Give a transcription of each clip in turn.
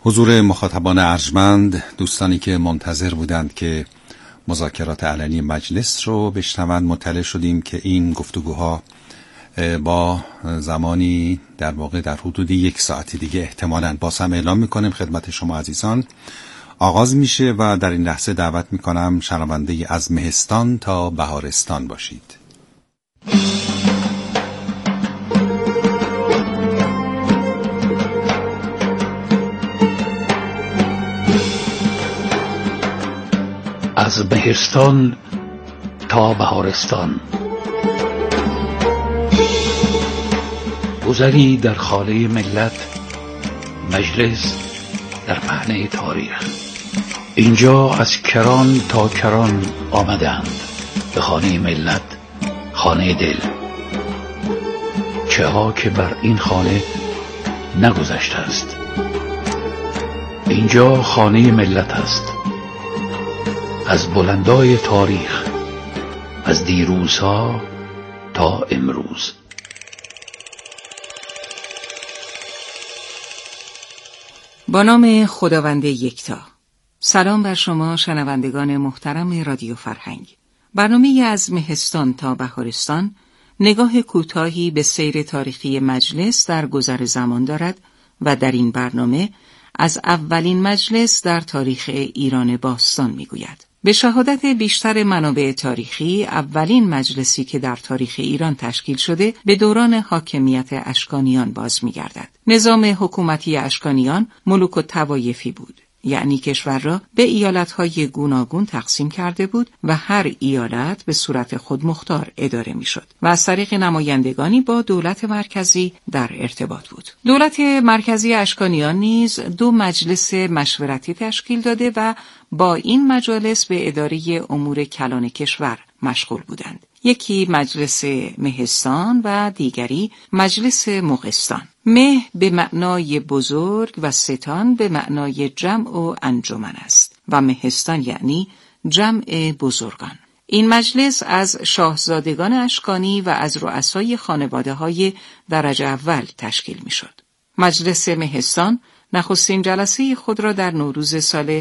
حضور مخاطبان ارجمند، دوستانی که منتظر بودند که مذاکرات علنی مجلس رو بشنوند، مطلع شدیم که این گفتگوها با زمانی در واقع در حدود 1 ساعت دیگه احتمالاً باز هم اعلام میکنیم خدمت شما عزیزان آغاز میشه و در این لحظه دعوت میکنم شنونده از مهستان تا بهارستان باشید. از مهستان تا بهارستان، گذری در خانه ملت، مجلس در پهنه تاریخ. اینجا از کران تا کران آمدند به خانه ملت، خانه دل. چه ها که بر این خانه نگذشته است. اینجا خانه ملت است، از بلندای تاریخ، از دیروزها تا امروز. با نام خداوند یکتا. سلام بر شما شنوندگان محترم رادیو فرهنگ. برنامه از مهستان تا بهارستان نگاه کوتاهی به سیر تاریخی مجلس در گذر زمان دارد و در این برنامه از اولین مجلس در تاریخ ایران باستان میگوید. به شهادت بیشتر منابع تاریخی، اولین مجلسی که در تاریخ ایران تشکیل شده به دوران حاکمیت اشکانیان باز می‌گردد. نظام حکومتی اشکانیان ملوک الطوایفی بود، یعنی کشور را به ایالت‌های گوناگون تقسیم کرده بود و هر ایالت به صورت خودمختار اداره می‌شد و از طریق نمایندگانی با دولت مرکزی در ارتباط بود. دولت مرکزی اشکانیان نیز 2 مجلس مشورتی تشکیل داده و با این مجالس به اداره امور کلان کشور مشغول بودند. یکی مجلس مهستان و دیگری مجلس مغستان. مه به معنای بزرگ و ستان به معنای جمع و انجمن است و مهستان یعنی جمع بزرگان. این مجلس از شاهزادگان اشکانی و از رؤسای خانواده‌های درجه اول تشکیل می‌شد. مجلس مهستان نخستین جلسه خود را در نوروز سال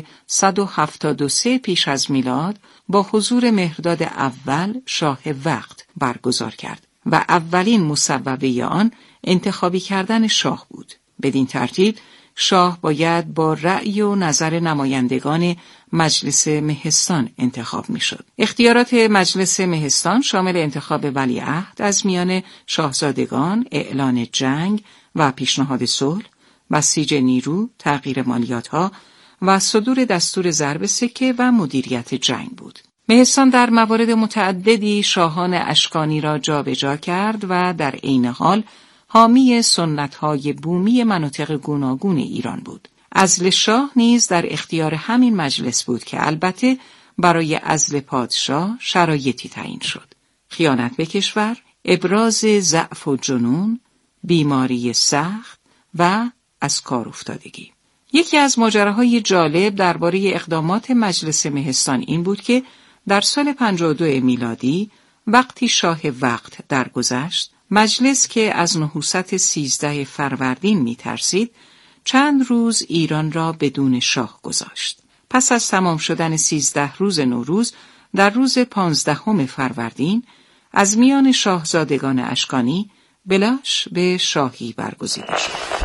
173 پیش از میلاد با حضور مهرداد اول شاه وقت برگزار کرد و اولین مصوبه آن انتخابی کردن شاه بود. بدین ترتیب شاه باید با رأی و نظر نمایندگان مجلس مهستان انتخاب میشد. اختیارات مجلس مهستان شامل انتخاب ولیعهد از میان شاهزادگان، اعلان جنگ و پیشنهاد صلح، بسیج نیرو، تغییر مالیات‌ها و صدور دستور ضرب سکه و مدیریت جنگ بود. مهستان در موارد متعددی شاهان اشکانی را جابجا کرد و در عین حال حامی سنت‌های بومی مناطق گوناگون ایران بود. عزل شاه نیز در اختیار همین مجلس بود که البته برای عزل پادشاه شرایطی تعیین شد: خیانت به کشور، ابراز ضعف و جنون، بیماری سخت و از کار افتادگی. یکی از ماجراهای جالب درباره اقدامات مجلس مهستان این بود که در سال 52 میلادی وقتی شاه وقت درگذشت، مجلس که از نحوست 13 فروردین می‌ترسید، چند روز ایران را بدون شاه گذاشت. پس از تمام شدن 13 روز نوروز، در روز 15 فروردین از میان شاهزادگان اشکانی بلاش به شاهی برگزیده شد.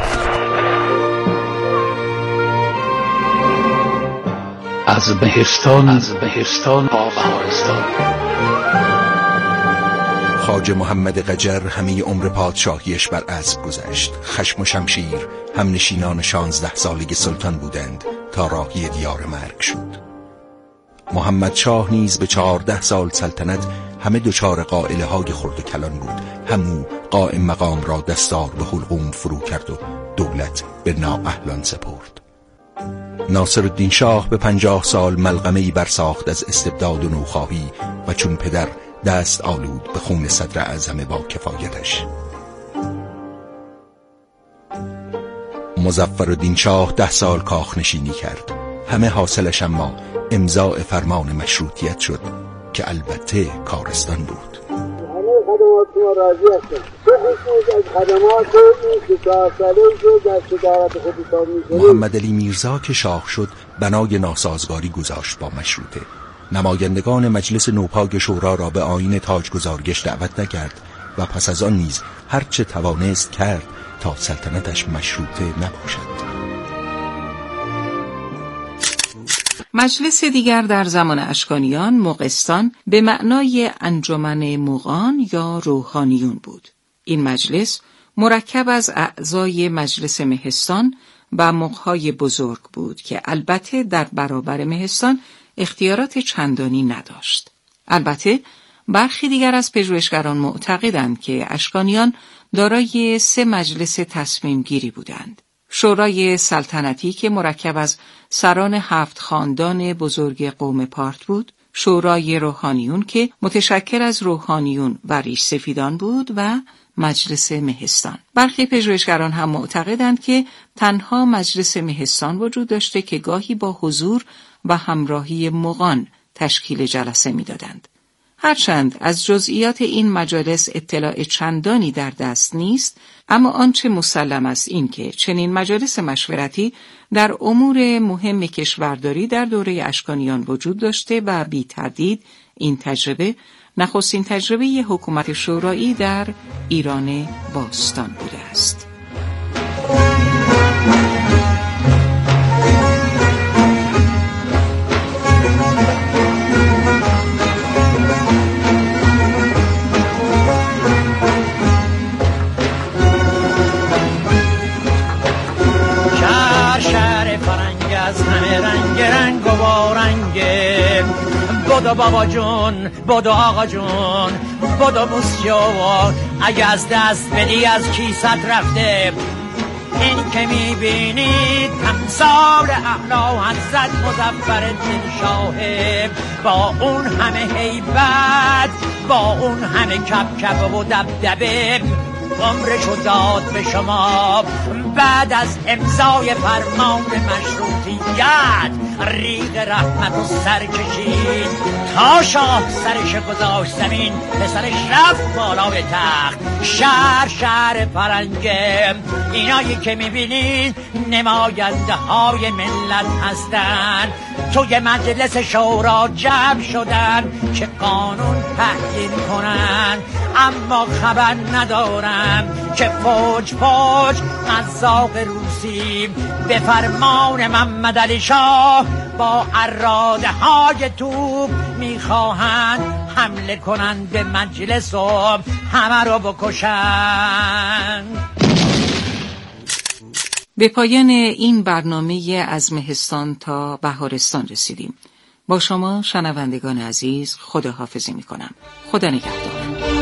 از مهستان تا بهارستان. خواجه محمد قجر همه عمر پادشاهیش بر اسب گذشت. خشم و شمشیر هم نشینان 16 سالگی سلطان بودند تا راهی دیار مرگ شد. محمد شاه نیز به 14 سال سلطنت همه دچار قائله های خرد و کلان بود. همو قائم مقام را دستار به حلقوم فرو کرد و دولت به نااهلان سپرد. ناصرالدین شاه به 50 سال ملغمه‌ای برساخت از استبداد و نوخواهی و چون پدر دست آلود به خون صدر اعظم با کفایتش. مظفرالدین شاه 10 سال کاخنشینی کرد. همه حاصلش اما امضاء فرمان مشروطیت شد که البته کارستان بود. همه خدماتتون راضی هستم. از خدمات این 4 ساله‌ای که در صدارت خودتان می‌کنید. محمد علی میرزا که شاه شد بنای ناسازگاری گذاشت با مشروطه. نمایندگان مجلس نوپای شورا را به آیین تاجگذارگش دعوت نکرد و پس از آن نیز هر چه توانست کرد تا سلطنتش مشروطه نباشد. مجلس دیگر در زمان اشکانیان مغستان به معنای انجمن مغان یا روحانیون بود. این مجلس مرکب از اعضای مجلس مهستان و مغهای بزرگ بود که البته در برابر مهستان اختیارات چندانی نداشت. البته برخی دیگر از پژوهشگران معتقدند که اشکانیان دارای 3 مجلس تصمیم گیری بودند. شورای سلطنتی که مرکب از سران 7 خاندان بزرگ قوم پارت بود، شورای روحانیون که متشکل از روحانیون و ریش سفیدان بود و مجلس مهستان. برخی پژوهشگران هم معتقدند که تنها مجلس مهستان وجود داشته که گاهی با حضور و همراهی مغان تشکیل جلسه می‌دادند. هرچند از جزئیات این مجالس اطلاع چندانی در دست نیست، اما آنچه مسلم است این که چنین مجالس مشورتی در امور مهم کشورداری در دوره اشکانیان وجود داشته و بی تردید این تجربه نخستین تجربه حکومت شورایی در ایران باستان بوده است. بودو بابا جون، بودو آقا جون، بودو موسیو، اگه از دست بدی از کیست رفته. این که میبینید تمثال اعلی حضرت مظفرالدین شاه، با اون همه هیبت، با اون همه کبکب و دبدبه، عمرشو داد به شما. بعد از امضای فرمان مشروطیت ریگ رحمت و سر کشید تا شاه سرش گذاشت زمین، پسرش رفت بالای تخت. شهر فرنگه، اینایی که میبینید نماینده های ملت هستن، توی مجلس شورا جمع شدن که قانون تعیین کنن، اما خبر ندارم که فوج قزاق روسی به فرمان محمد علی شاه با اراده های توپ میخواهند حمله کنند به مجلس و همه رو بکشن. به پایان این برنامه از مهستان تا بهارستان رسیدیم. با شما شنوندگان عزیز خداحافظی میکنم. خدا نگهدار.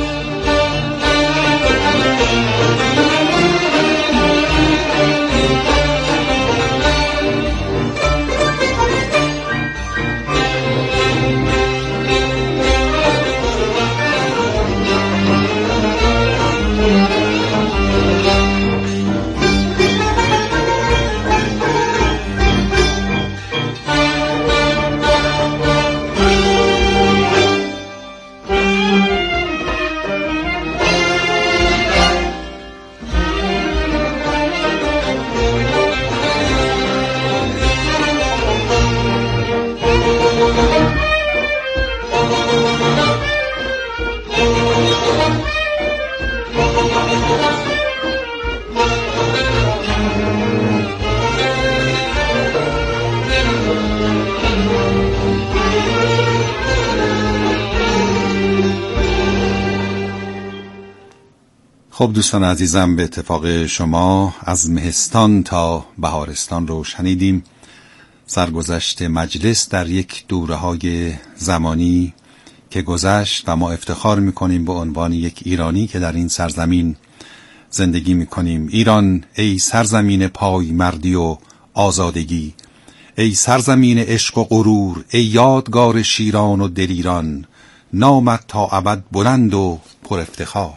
خب دوستان عزیزم، به اتفاق شما از مهستان تا بهارستان رو شنیدیم. سرگذشت مجلس در یک دوره‌های زمانی که گذشت و ما افتخار می‌کنیم به عنوان یک ایرانی که در این سرزمین زندگی می‌کنیم. ایران ای سرزمین پای مردی و آزادگی، ای سرزمین عشق و غرور، ای یادگار شیران و دلیران، نامت تا ابد بلند و پر افتخار.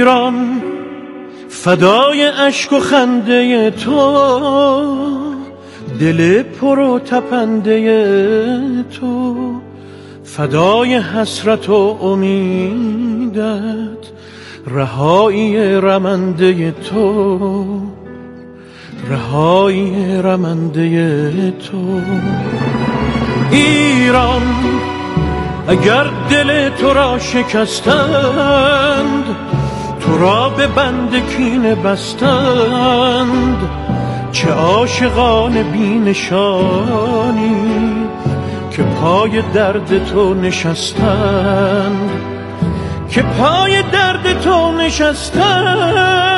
ایران فدای اشک و خنده تو، دل پر و تپنده تو، فدای حسرت و امیدت، رهایی رمنده تو، رهایی رمنده تو. ایران اگر دل تو را شکستند، تو را به بند کینه بستند، چه عاشقان بی نشانی که پای درد تو نشستند، که پای درد تو نشستند.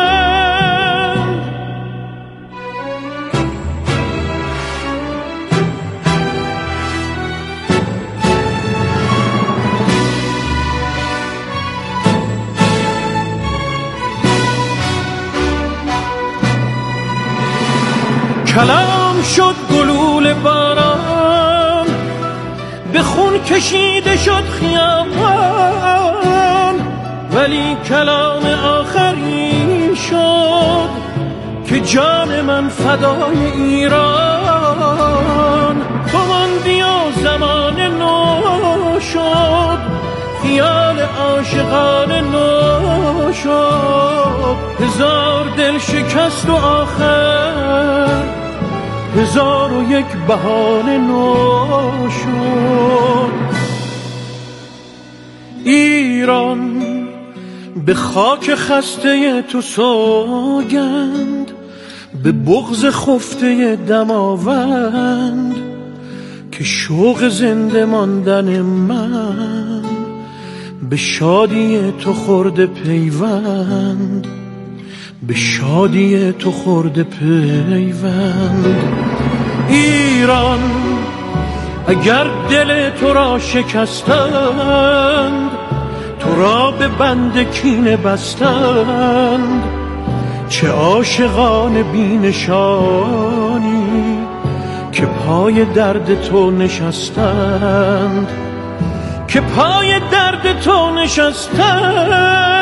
کلام شد گلوله باران، به خون کشیده شد خیابان، ولی کلام آخری شد که جان من فدای ایران. تو ماندی و زمان نو شد، خیال عاشقان نو شد، هزار دل شکست و آخر هزار و یک بهانه نو شد. ایران به خاک خسته تو سوگند، به بغض خفته دماوند، که شوق زنده ماندن من به شادی تو خورده پیوند، به شادی تو خورده پیوند. ایران اگر دل تو را شکستند، تو را به بند کینه بستند، چه عاشقان بی نشانی که پای درد تو نشستند، که پای درد تو نشستند.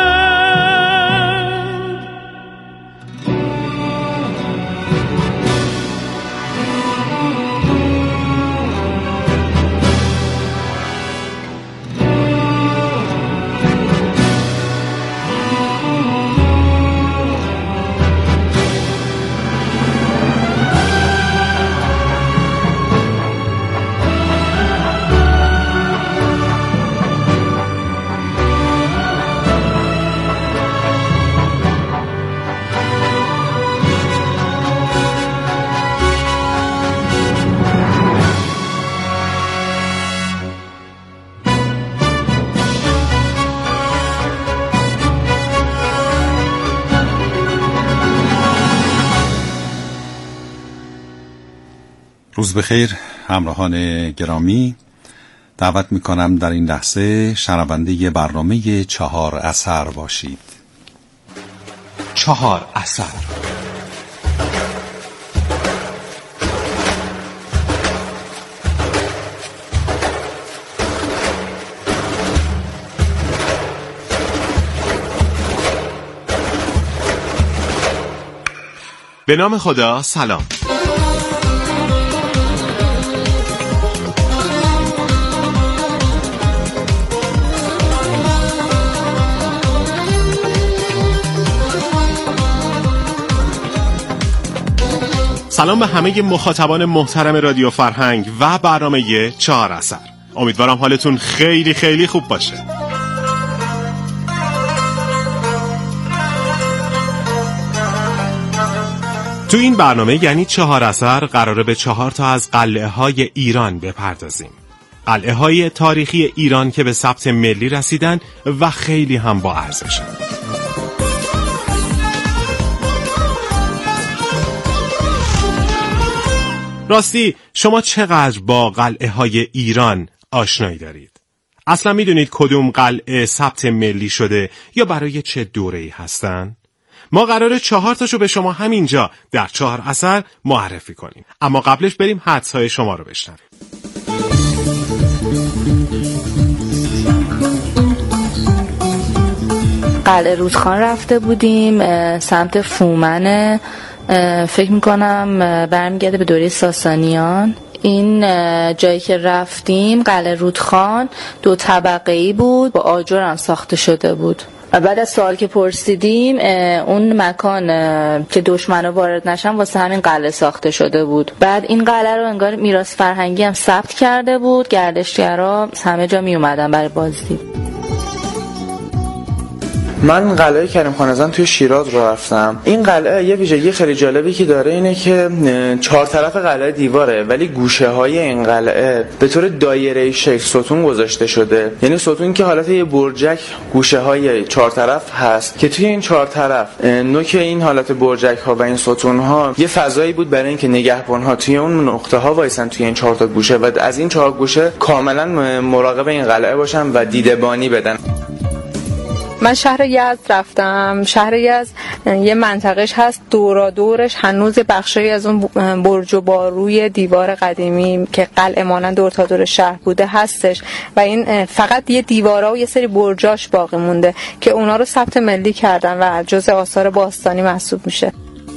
روز بخیر همراهان گرامی، دعوت میکنم در این لحظه شنونده برنامه 4 اثر باشید. 4 اثر. به نام خدا. سلام. سلام به همه مخاطبان محترم رادیو فرهنگ و برنامه 4 اثر. امیدوارم حالتون خیلی خیلی خوب باشه. تو این برنامه یعنی 4 اثر قراره به 4 تا از قلعه های ایران بپردازیم. قلعه های تاریخی ایران که به ثبت ملی رسیدن و خیلی هم با ارزشن. راستی شما چقدر با قلعه های ایران آشنایی دارید؟ اصلا میدونید کدوم قلعه ثبت ملی شده یا برای چه دوره‌ای هستن؟ ما قراره 4 تاشو به شما همینجا در 4 اثر معرفی کنیم. اما قبلش بریم حدس‌های شما رو بشنویم. قلعه رودخان رفته بودیم سمت فومن، فکر میکنم برمیگرده به دوره ساسانیان. این جایی که رفتیم قلعه رودخان 2 طبقه‌ای بود، با آجر هم ساخته شده بود. بعد از سوال که پرسیدیم اون مکان که دشمنا وارد نشن واسه همین قلعه ساخته شده بود. بعد این قلعه رو انگار میراث فرهنگی هم ثبت کرده بود، گردشگرا همه جا می اومدن برای بازدید. من قلعه کریم خان زند توی شیراز رو رفتم. این قلعه یه ویژگی خیلی جالبی که داره اینه که 4 طرف قلعه دیواره، ولی گوشه های این قلعه به طور دایره‌ای شکل ستون گذاشته شده. یعنی ستون که حالت یه برجک گوشه های 4 طرف هست که توی این 4 طرف نوک این حالت برجک ها و این ستون ها یه فضایی بود برای اینکه نگهبان ها توی اون نقطه ها وایسن توی این 4 تا گوشه و از این 4 گوشه کاملا مراقب این قلعه باشن و دیده‌بانی بدن. من شهر یزد رفتم. شهر یزد یه منطقهش هست دورا دورش هنوز بخشی از اون برج و باروی دیوار قدیمی که قلعه مانند دور تا دور شهر بوده هستش و این فقط یه دیوارا و یه سری برجاش باقی مونده که اونا رو ثبت ملی کردن و جزء آثار باستانی محسوب میشه.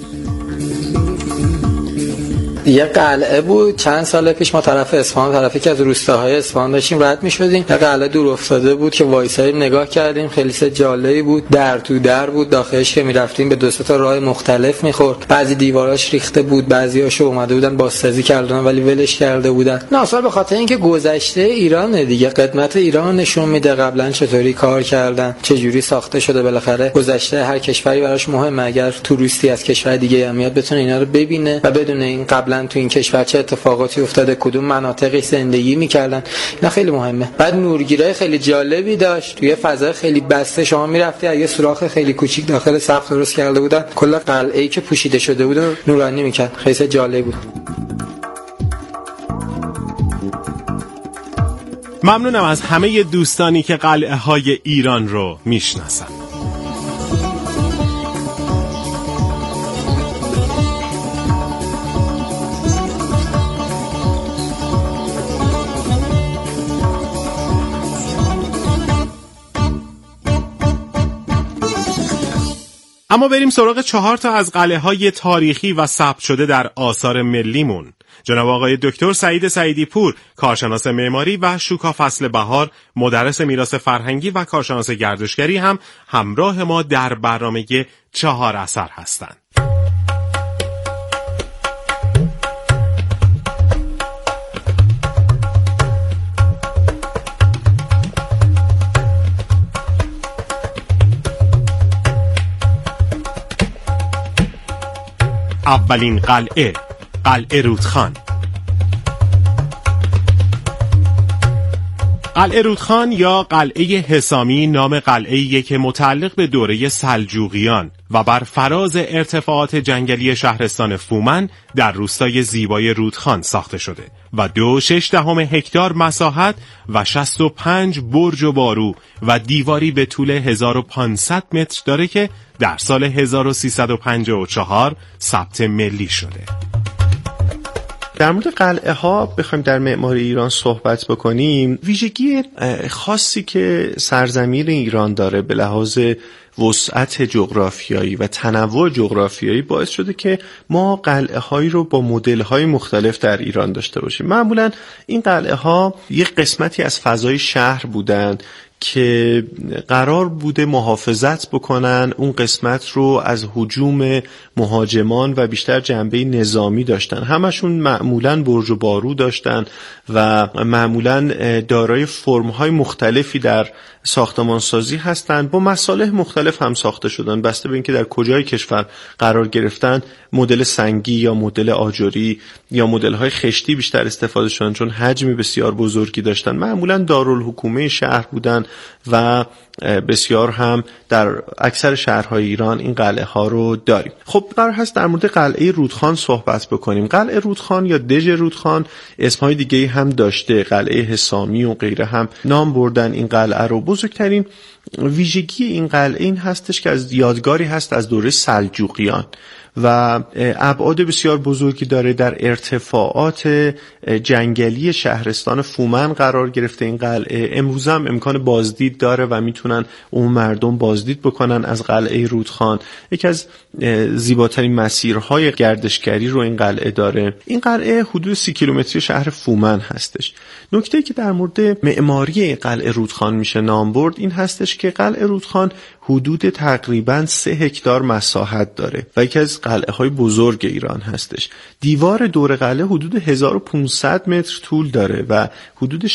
یه قلعه بود چند سال پیش ما طرف اصفهان، طرفی که از روستاهای اصفهان داشتیم رد می‌شدیم، یه قلعه دور افتاده بود که وایساییم نگاه کردیم، خیلی جالبی بود. در تو در بود، داخلش که می‌رفتیم به 2-3 تا راه مختلف می‌خورد. بعضی دیواراش ریخته بود، بعضی‌هاشو اومده بودن بازسازی کردن ولی ولش کرده بودن. نه اصلا به خاطر اینکه گذشته ایرانه دیگه، قدمت ایران نشون میده قبلا چطوری کار کردن، چه جوری ساخته شده. بالاخره گذشته هر کشوری براش مهمه، اگر توریستی از کشور دیگه هم میاد بتونه اینا رو ببینه و بدون این قبلا تو این کشور چه اتفاقاتی افتاده، کدوم مناطقی زندگی میکردن، اینا خیلی مهمه. بعد نورگیرای خیلی جالبی داشت، توی فضای خیلی بسته شما میرفتی اگه سوراخ خیلی کوچیک داخل سقف درست کرده بودن کل قلعه‌ای که پوشیده شده بود نورانی میکرد. خیلی جالب بود. ممنونم از همه دوستانی که قلعه های ایران رو میشناسن. اما بریم سراغ 4 تا از قلعه‌های تاریخی و ثبت شده در آثار ملیمون. جناب آقای دکتر سعید سعیدی پور، کارشناس معماری و شوکا فصل بهار، مدرس میراث فرهنگی و کارشناس گردشگری هم همراه ما در برنامه 4 اثر هستند. اولین قلعه، قلعه رودخان. قلعه رودخان یا قلعه حسامی نام قلعه‌ای که متعلق به دوره سلجوقیان و بر فراز ارتفاعات جنگلی شهرستان فومن در روستای زیبای رودخان ساخته شده و 2.6 هکتار مساحت و 65 برج و بارو و دیواری به طول 1500 متر داره که در سال 1354 ثبت ملی شده. در مورد قلعه ها بخوایم در معماری ایران صحبت بکنیم، ویژگی خاصی که سرزمین ایران داره به لحاظ وسعت جغرافیایی و تنوع جغرافیایی باعث شده که ما قلعه هایی رو با مدل های مختلف در ایران داشته باشیم. معمولا این قلعه ها یک قسمتی از فضای شهر بودن که قرار بوده محافظت بکنن، اون قسمت رو از هجوم مهاجمان و بیشتر جنبه نظامی داشتن. همشون معمولاً برج و بارو داشتن و معمولاً دارای فرم‌های مختلفی در ساختمانسازی هستند، با مصالح مختلف هم ساخته شدن بسته به اینکه در کجای کشور قرار گرفتن. مدل سنگی یا مدل آجری یا مدل‌های خشتی بیشتر استفاده شدن چون حجمی بسیار بزرگی داشتن. معمولاً دارالحکومه شهر بودن و بسیار هم در اکثر شهرهای ایران این قلعه ها رو داریم. خب قرار هست در مورد قلعه رودخان صحبت بکنیم. قلعه رودخان یا دژ رودخان اسمهای دیگه هم داشته، قلعه حسامی و غیره هم نام بردن این قلعه رو. بزرگترین ویژگی این قلعه این هستش که از یادگاری هست از دوره سلجوقیان و ابعاد بسیار بزرگی داره. در ارتفاعات جنگلی شهرستان فومن قرار گرفته این قلعه. امروز هم امکان بازدید داره و میتونن اون مردم بازدید بکنن از قلعه رودخان. یکی از زیباترین مسیرهای گردشگری رو این قلعه داره. این قلعه حدود 30 کیلومتری شهر فومن هستش. نکته‌ای که در مورد معماری قلعه رودخان میشه نام برد این هستش که قلعه رودخان حدود تقریباً 3 هکتار مساحت داره و یکی از قلعه‌های بزرگ ایران هستش. دیوار دور قلعه حدود 1500 متر طول داره و حدود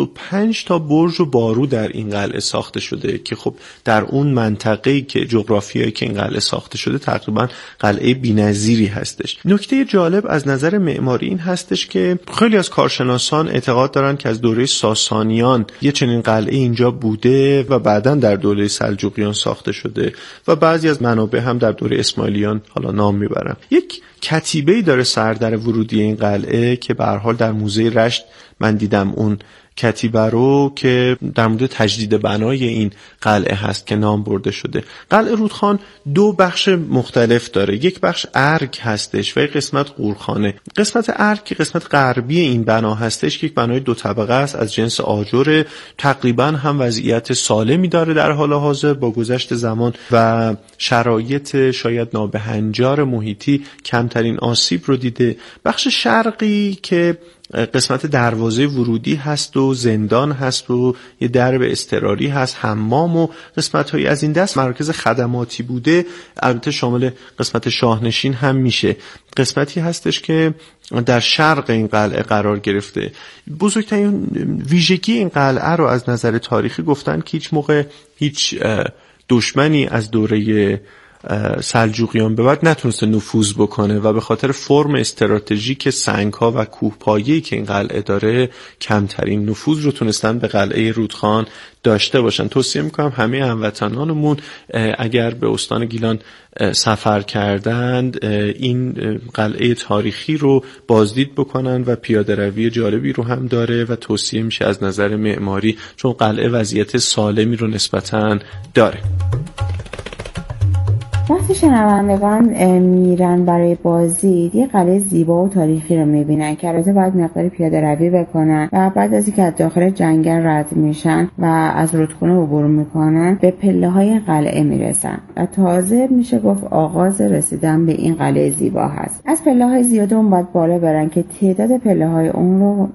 65 تا برج و بارو در این قلعه ساخته شده که خب در اون منطقه‌ای که جغرافیایی که این قلعه ساخته شده تقریباً قلعه بی‌نظیری هستش. نکته جالب از نظر معماری این هستش که خیلی از کارشناسان اعتقاد دارن که از دوره ساسانیان یه چنین قلعه اینجا بوده و بعداً در دوره سلجوقیان ساخته شده و بعضی از منابع هم در دوره اسماعیلیان حالا نام میبرن. یک کتیبه‌ای داره سردر ورودی این قلعه که به هر حال در موزه رشت من دیدم اون کتیبه رو که در مورد تجدید بنای این قلعه هست که نام برده شده. قلعه رودخان 2 بخش مختلف داره. یک بخش ارگ هستش و یک قسمت قورخانه. قسمت ارگ که قسمت غربی این بنا هستش که یک بنای 2 طبقه است از جنس آجر، تقریبا هم وضعیت سالمی داره در حال حاضر. با گذشت زمان و شرایط شاید نابهنجار محیطی کمترین آسیب رو دیده. بخش شرقی که قسمت دروازه ورودی هست و زندان هست و یه درب اضطراری هست، حمام و قسمت‌هایی از این دست مراکز خدماتی بوده، البته شامل قسمت شاهنشین هم میشه. قسمتی هستش که در شرق این قلعه قرار گرفته. بزرگترین ویژگی این قلعه رو از نظر تاریخی گفتن که هیچ موقع هیچ دشمنی از دوره سلجوقیان به بعد نتونسته نفوذ بکنه و به خاطر فرم استراتژیک سنگ‌ها و کوهپایه‌ای که این قلعه داره کمترین نفوذ رو تونستن به قلعه رودخان داشته باشن. توصیه میکنم همه هموطنانمون اگر به استان گیلان سفر کردند این قلعه تاریخی رو بازدید بکنن و پیاده روی جالبی رو هم داره و توصیه میشه از نظر معماری، چون قلعه وضعیت سالمی رو نسبتاً داره. وقتی شنوندگان میرن برای بازدید یه قلعه زیبا و تاریخی رو میبینن که البته باید مقدار پیاده روی بکنن و بعد از اینکه از داخل جنگل رد میشن و از رودخونه عبور میکنن به پله های قلعه میرسن و تازه میشه گفت آغاز رسیدن به این قلعه زیبا هست. از پله های زیاده اون باید بالا برن که تعداد پله های اون رو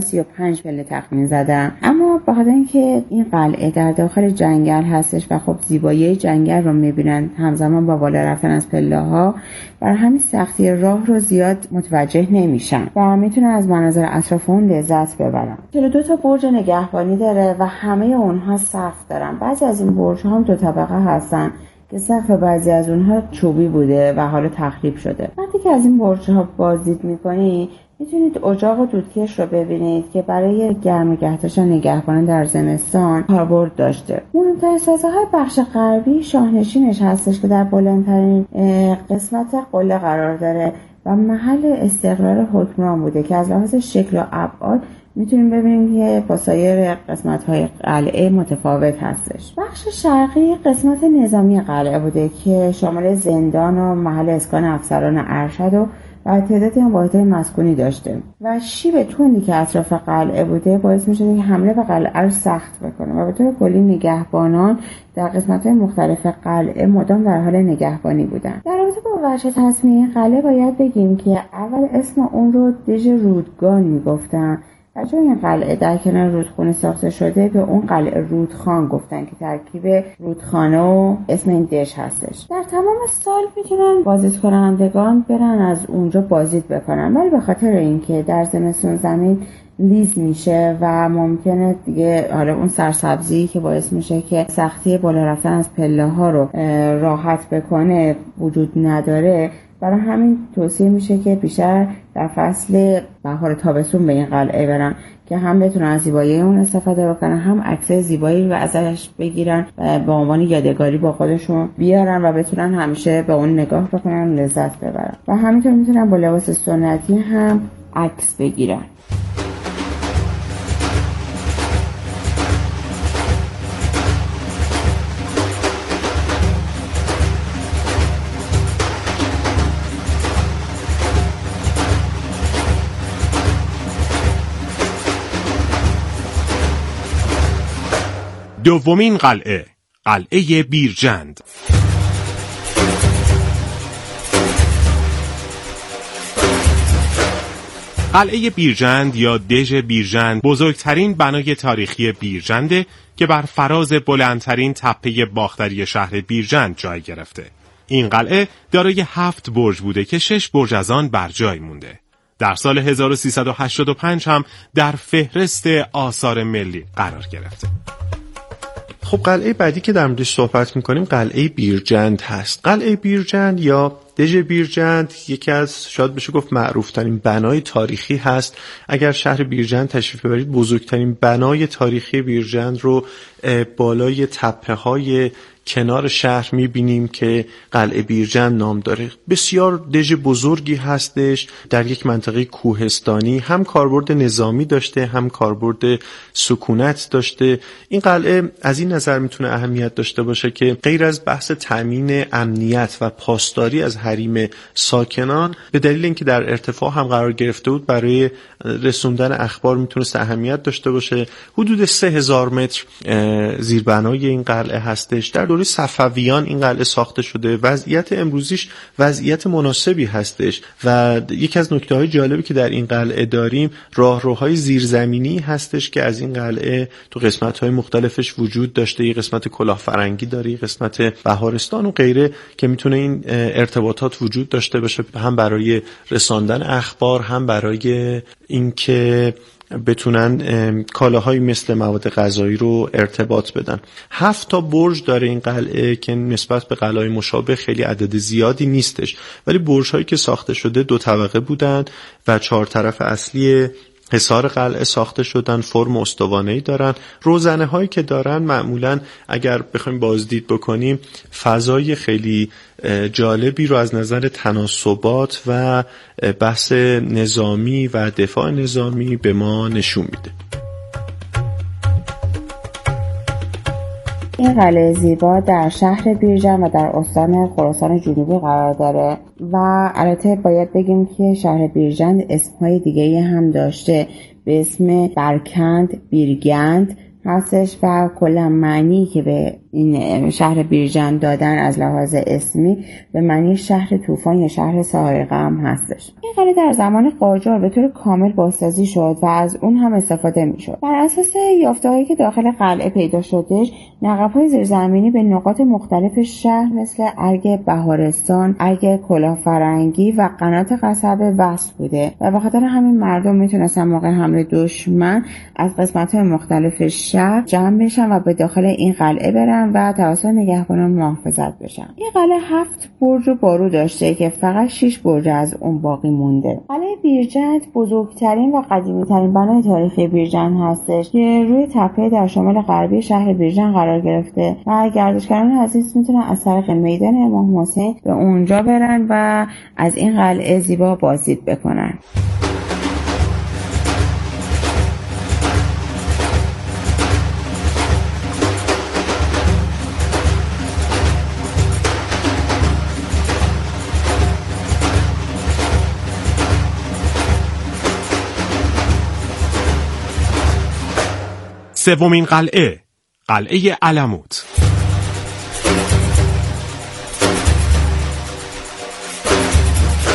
935 پله تخمین زدن، اما به خاطر اینکه این قلعه در داخل جنگل هستش و خب زیبایی جنگل رو میبینن همزمان با بالا رفتن از پله ها، برای همین سختی راه رو زیاد متوجه نمیشن و میتونن از مناظر اطراف اون لذت ببرن. 42 تا برج نگهبانی داره و همه اونها سقف دارن. بعضی از این برج ها هم 2 طبقه هستن که سقف بعضی از اونها چوبی بوده و حالا تخریب شده. وقتی که از این برج ها بازدید میکنی میتونید اجاق و دودکش رو ببینید که برای گرم نگه داشتن نگهبان در زمستان کاربرد داشته. مهمترین سازه‌های بخش غربی شاهنشینش هستش که در بلندترین قسمت قله قرار داره و محل استقرار حکمران بوده که از لحاظ شکل و ابعاد میتونیم ببینیم که با سایر قسمت‌های قلعه متفاوت هستش. بخش شرقی قسمت نظامی قلعه بوده که شامل زندان و محل اسکان افسران ارشد و تعدادی هم واحدهای مسکونی داشته و شیب تندی که اطراف قلعه بوده باعث می‌شده که حمله به قلعه رو سخت بکنه و به طور کلی نگهبانان در قسمت‌های مختلف قلعه مدام در حال نگهبانی بودن. در رابطه با وجه تصمیه قلعه باید بگیم که اول اسم اون رو دژ رودگان میگفتن و چون این قلعه در کنار رودخونه ساخته شده به اون قلعه رودخان گفتن که ترکیب رودخانه و اسم این دژ هستش. در تمام سال میتونن بازدید کنندگان برن از اونجا بازدید بکنن، ولی به خاطر اینکه در زمستون زمین لیز میشه و ممکنه دیگه حالا اون سرسبزی که باعث میشه که سختی بالا رفتن از پله ها رو راحت بکنه وجود نداره، برای همین توصیه میشه که بیشتر در فصل بهار تابستون به این قلعه برن که هم بتونن از زیبایی اون استفاده بکنن، هم عکس زیبایی و ازش بگیرن و به عنوان یادگاری با خودشون بیارن و بتونن همیشه به اون نگاه بکنن و لذت ببرن و همینطور میتونن با لباس سنتی هم عکس بگیرن. دومین قلعه، قلعه بیرجند. قلعه بیرجند یا دژ بیرجند بزرگترین بنای تاریخی بیرجنده که بر فراز بلندترین تپه باختری شهر بیرجند جای گرفته. این قلعه دارای 7 برج بوده که 6 برج از آن بر جای مونده. در سال 1385 هم در فهرست آثار ملی قرار گرفته. خب قلعه بعدی که در موردش صحبت میکنیم قلعه بیرجند هست. قلعه بیرجند یا دژ بیرجند یکی از شاید بشه گفت معروف ترین بنای تاریخی هست. اگر شهر بیرجند تشریف ببرید بزرگترین بنای تاریخی بیرجند رو بالای تپه های کنار شهر میبینیم که قلعه بیرجند نام داره. بسیار دژ بزرگی هستش، در یک منطقه کوهستانی، هم کاربرد نظامی داشته هم کاربرد سکونت داشته. این قلعه از این نظر میتونه اهمیت داشته باشه که غیر از بحث تامین امنیت و پاسداری از حریم ساکنان، به دلیل اینکه در ارتفاع هم قرار گرفته بود برای رسوندن اخبار میتونست اهمیت داشته باشه. حدود 3000 متر زیربنای این قلعه هستش. در دوره صفویان این قلعه ساخته شده. وضعیت امروزیش وضعیت مناسبی هستش و یکی از نکته‌های جالبی که در این قلعه داریم راهروهای زیرزمینی هستش که از این قلعه تو قسمت‌های مختلفش وجود داشته. یه قسمت کلاهفرنگی داره، یه قسمت بهارستان و غیره که میتونه این ارتباطات وجود داشته باشه، هم برای رساندن اخبار هم برای اینکه بتونن کالاهایی مثل مواد غذایی رو ارتباط بدن. 7 تا برج داره این قلعه که نسبت به قلعه‌های مشابه خیلی عدد زیادی نیستش، ولی برج‌هایی که ساخته شده 2 طبقه بودن و 4 طرف اصلی حصار قلعه ساخته شدن، فرم استوانه‌ای دارن. روزنه هایی که دارن معمولا اگر بخوایم بازدید بکنیم فضای خیلی جالبی رو از نظر تناسبات و بحث نظامی و دفاع نظامی به ما نشون میده. این قلعه زیبا در شهر بیرجند و در استان خراسان جنوبی قرار داره و البته باید بگیم که شهر بیرجند اسمهای دیگه‌ای هم داشته به اسم برکند، بیرگند هستش و کلا معنی که به این شهر بیرجند دادن از لحاظ اسمی به معنی شهر طوفان یا شهر ساحقه هم هستش. این قلعه در زمان قاجار به طور کامل بازسازی شد و از اون هم استفاده میشد. بر اساس یافته‌هایی که داخل قلعه پیدا شدش، نقب‌های زیرزمینی به نقاط مختلف شهر مثل ارگ بهارستان، ارگ کلاهفرنگی و قنات قصبه وصل بوده و به خاطر همین مردم میتونستن موقع حمله دشمن از قسمت‌های مختلف شهر جمع بشن و به داخل این قلعه برن و توسط نگهبانان محافظت بشن. این قلعه 7 برج و بارو داشته که فقط 6 برج از اون باقی مونده. قلعه بیرجند بزرگترین و قدیمی‌ترین بنای تاریخی بیرجند هستش که روی تپه در شمال غربی شهر بیرجند قرار گرفته و گردشگران عزیز میتونن از طریق میدان امام حسین به اونجا برن و از این قلعه زیبا بازدید بکنن. سومین قلعه، قلعه علموت.